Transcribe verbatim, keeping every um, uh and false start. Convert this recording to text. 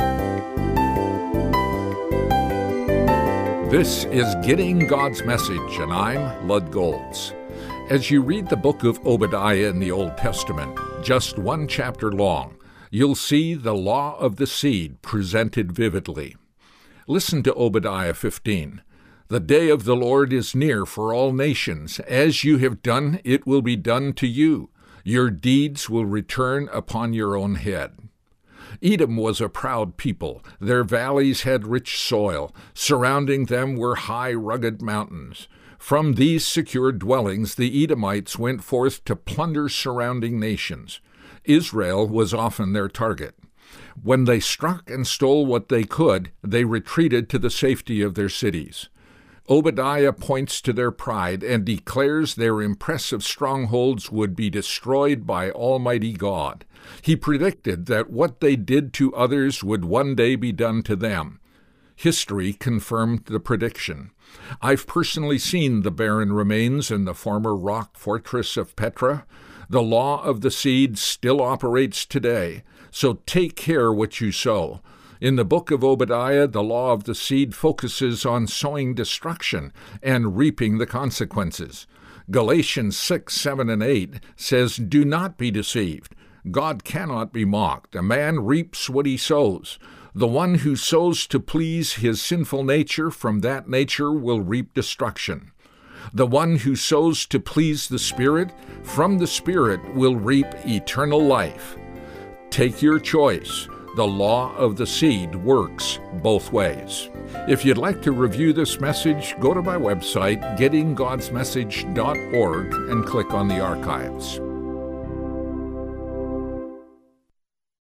This is Getting God's Message, and I'm Lud Golds. As you read the book of Obadiah in the Old Testament, just one chapter long, you'll see the law of the seed presented vividly. Listen to Obadiah fifteen. The day of the Lord is near for all nations. As you have done, it will be done to you. Your deeds will return upon your own head. Edom was a proud people. Their valleys had rich soil. Surrounding them were high, rugged mountains. From these secure dwellings the Edomites went forth to plunder surrounding nations. Israel was often their target. When they struck and stole what they could, they retreated to the safety of their cities. Obadiah points to their pride and declares their impressive strongholds would be destroyed by Almighty God. He predicted that what they did to others would one day be done to them. History confirmed the prediction. I've personally seen the barren remains in the former rock fortress of Petra. The law of the seed still operates today, so take care what you sow. In the book of Obadiah, the law of the seed focuses on sowing destruction and reaping the consequences. Galatians six, seven, and eight says, "Do not be deceived. God cannot be mocked. A man reaps what he sows. The one who sows to please his sinful nature from that nature will reap destruction. The one who sows to please the Spirit from the Spirit will reap eternal life." Take your choice. The law of the seed works both ways. If you'd like to review this message, go to my website, getting gods message dot org, and click on the archives.